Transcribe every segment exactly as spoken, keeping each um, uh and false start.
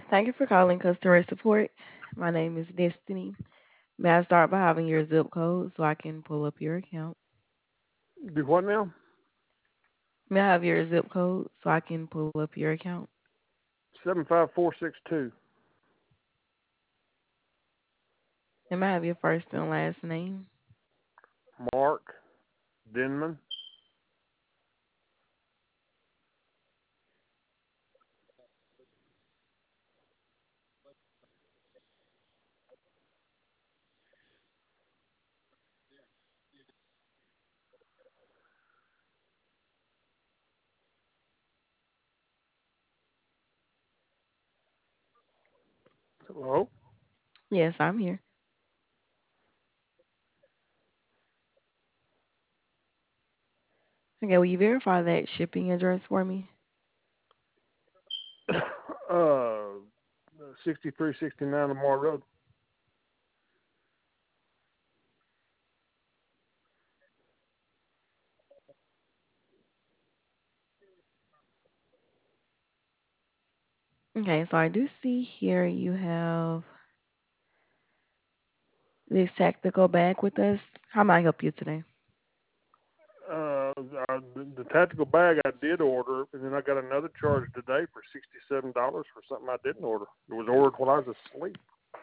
Thank you for calling customer support. My name is Destiny. May I start by having your zip code so I can pull up your account? Do what now? May I have your zip code so I can pull up your account? Seven five four six two. And may I have your first and last name? Mark Denman. Hello. Yes, I'm here. Okay, will you verify that shipping address for me? uh, sixty three sixty nine Lamar Road. Okay, so I do see here you have this tactical bag with us. How may I help you today? Uh, uh, the, the tactical bag I did order, and then I got another charge today for sixty seven dollars for something I didn't order. It was ordered while I was asleep.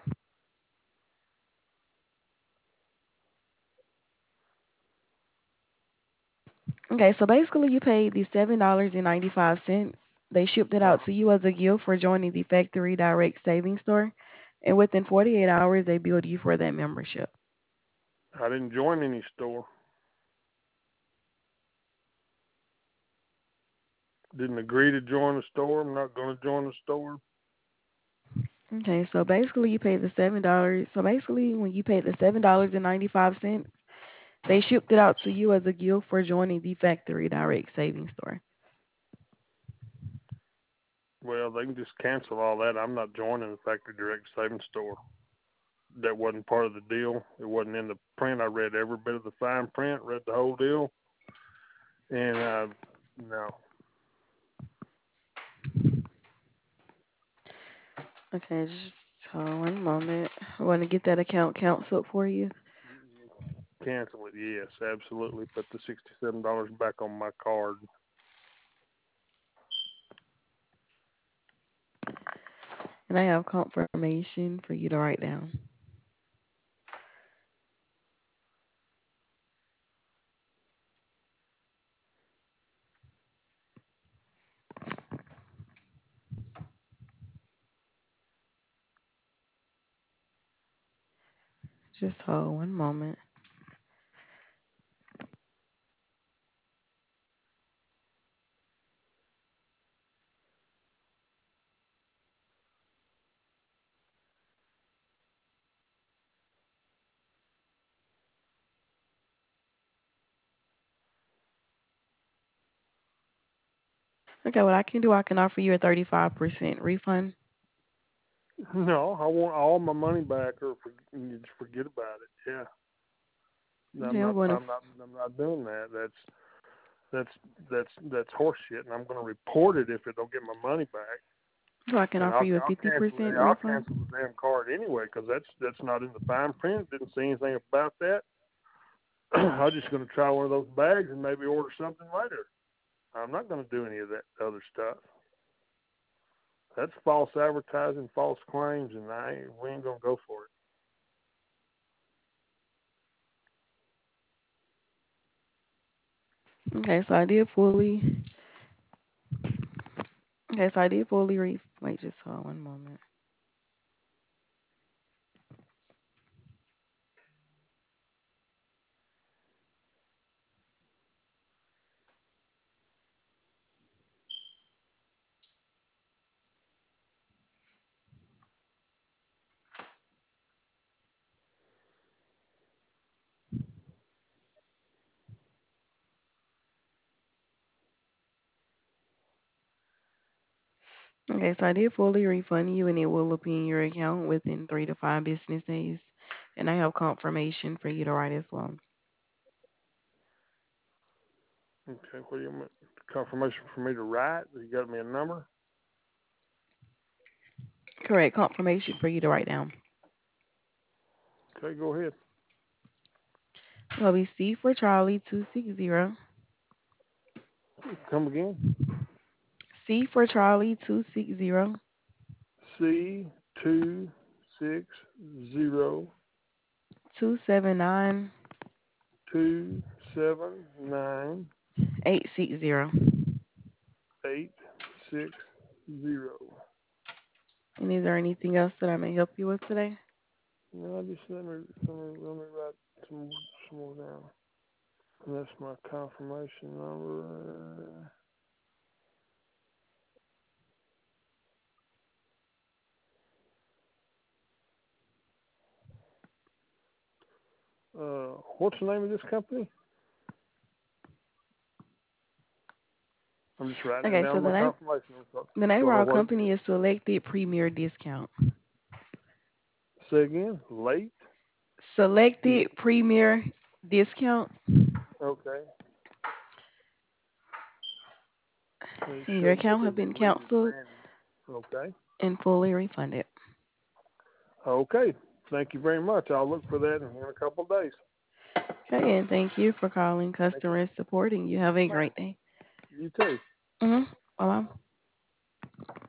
Okay, so basically you paid the seven dollars and ninety-five cents. They shipped it Uh, out to you as a gift for joining the Factory Direct Savings Store. And within forty-eight hours, they billed you for that membership. I didn't join any store. Didn't agree to join the store. I'm not going to join the store. Okay, so basically you paid the seven dollars. So basically, when you paid the seven dollars and ninety-five cents, they shipped it out to you as a gift for joining the Factory Direct Savings Store. Well, they can just cancel all that. I'm not joining the factory direct savings store. That wasn't part of the deal. It wasn't in the print. I read every bit of the fine print, read the whole deal, and uh, no, Okay, just hold on one moment. I want to get that account canceled for you. cancel it. Yes, absolutely. Put the sixty-seven dollars back on my card. And I have confirmation for you to write down. Just hold one moment. Okay, what I can do, I can offer you a thirty-five percent refund. No, I want all my money back, or for, you just forget about it. Yeah, no, I'm Okay, I'm not. going to, I'm not. I'm not doing that. That's that's that's that's horseshit, and I'm going to report it if it don't get my money back. so I can And offer I'll you a I'll cancel it. fifty percent I'll refund. cancel the damn card anyway because that's that's not in the fine print. Didn't see anything about that. I'm just going to try one of those bags and maybe order something later. I'm not going to do any of that other stuff. That's false advertising, false claims, and I ain't, we ain't going to go for it. Okay, so I did fully, okay, so I did fully re, wait, just hold on one moment. Okay, so I did fully refund you and it will appear in your account within three to five business days. And I have confirmation for you to write as well. Okay, what do you want? Confirmation for me to write? You got me a number? Correct. Confirmation for you to write down. Okay, go ahead. So it'll be C for Charlie two six zero. Come again. C for Charlie two six zero. C two six zero Two seven nine two seven nine eight six zero. eight six zero. And is there anything else that I may help you with today? No, just let me let me let me write some some more down. And that's my confirmation number. Uh, what's the name of this company? I'm just writing it Okay, down so in my the name confirmation. So the name so of I know our what it company is. is Selected Premier Discount. Say again. Late. D- Selected Premier Discount. okay. It And your showed account it have was been deleted, canceled man. Okay. and fully refunded. Okay. Thank you very much. I'll look for that in a couple of days. Okay, and thank you for calling Thank you. customer support and you have a Bye. great day. You too. Mm-hmm. Bye bye.